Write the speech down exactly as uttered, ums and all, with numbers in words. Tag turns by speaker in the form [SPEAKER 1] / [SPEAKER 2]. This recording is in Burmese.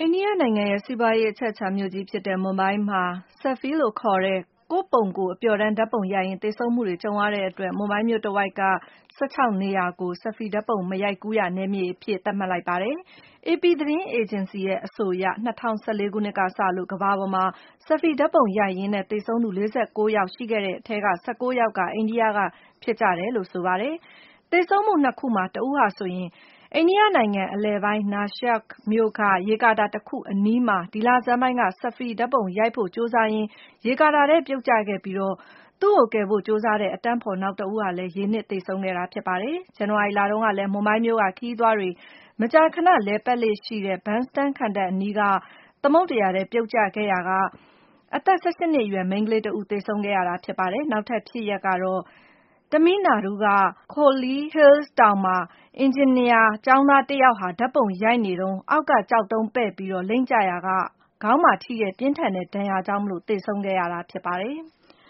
[SPEAKER 1] အိန္ဒိယနိုင်ငံရဲ့စီးပွားရေးအချက်အခြာမြို့ကြီးဖြစ်တဲ့မွန်ဘိုင်းမှာ Selfie လို့ခေါ်တဲ့ကိုယ့်ပုံကိုယ်အပျော်တမ်းဓါတ်ပုံရိုက်ရင်းသေဆုံးမှုတွေကြုံရတဲ့အတွက်မွန်ဘိုင်းမြို့တဝိုက်က ၁၆ နေရာကို Selfie ဓါတ်ပုံမရိုက်ကူးရနယ်မြေအဖြစ်သတ်မှတ်လိုက်ပါတယ်။ အေပီ သတင်းအေဂျင်စီရဲ့အဆိုအရ ၂၀၁၄ ခုနှစ်ကစလို့ကမ္ဘာပေါ်မှာ Selfie ဓါတ်ပုံရိုက်ရင်းသေဆုံးသူ ၄၉ ယောက်ရှိခဲ့တဲ့အထဲက ၁၉ ယောက်က အိန္ဒိယကဖြစ်ကြတယ်လို့ဆိုပါတယ်။ သေဆုံးမှုနှစ်ခုမှာ တဦးဟာဆိုရင် အိန္ဒိယနိုင်ငံအလယ်ပိုင်း Nashik မြို့က ရေကာတာတခုအနီးမှာ ဒီလဆန်းပိုင်းက Selfie ဓါတ်ပုံရိုက်ဖို့ကြိုးစားရင်း ရေကာတာထဲပြုတ်ကျခဲ့ပြီး သူ့ကိုကယ်ဖို့ကြိုးစားတဲ့အတန်းဖော်နောက်တဦးဟာလည်း ရေနစ်သေဆုံးခဲ့တာဖြစ်ပါတယ်။ ဇန်နဝါရီလတုန်းကလည်း မွန်ဘိုင်းမြို့က ခရီးသွားတွေ မကြာခဏလည်ပတ်လေ့ရှိတဲ့ Bangsan ခံတပ်အနီးက သမုဒ္ဒရာထဲပြုတ်ကျခဲ့ရာက အသက် ၁၈ နှစ်အရွယ်မိန်းကလေးတဦးသေဆုံးခဲ့ရတာဖြစ်ပါတယ်။ နောက်ထပ်ဖြစ်ရပ်ကတော့ တမီးလ်နာဒူးက Holly Hills တောင်မှာ အင်ဂျင်နီယာကျောင်းသားတယောက်ဟာ ဓါတ်ပုံရိုက်နေတုန်း အောက်ကကျောက်တုံးပဲ့ပြီးလိမ့်ကျရာက ခေါင်းမှာထိတဲ့ပြင်းထန်တဲ့ဒဏ်ရာကြောင့်သေဆုံးခဲ့ရတာဖြစ်ပါတယ်။